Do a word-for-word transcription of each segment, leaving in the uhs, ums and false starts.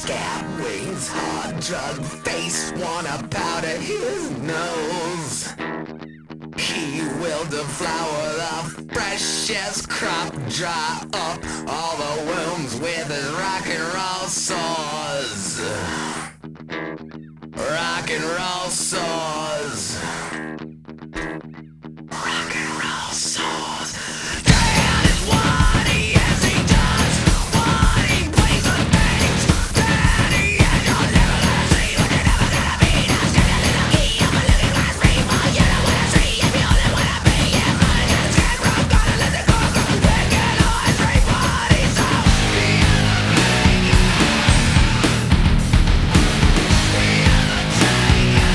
scab wings, hard drug face, wanna powder his nose. He will deflower the freshest crop, dry up all the wounds with his rock and roll saws. Rock and roll saws. Rock and roll saws. That is what he is, he does what he plays with things that he is. You're never gonna see what you're never gonna be. That's just a little key of a looking glass rainbow. You don't wanna see if you only wanna be. If I get scared from gonna let it go, go. They can always drink what he saw. The Undertaker. The Undertaker.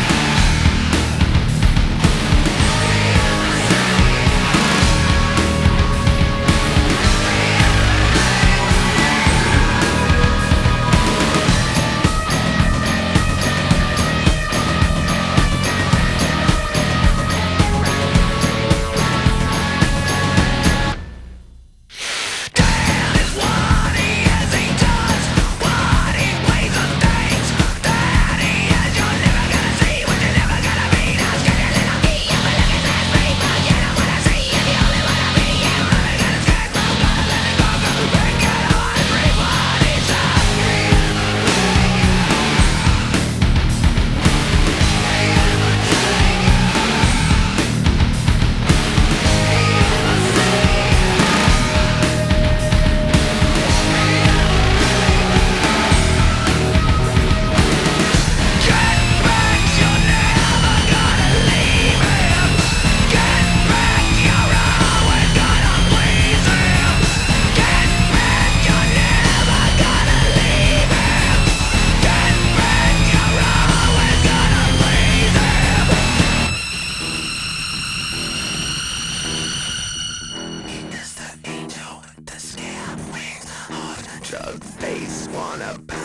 Drug face, wanna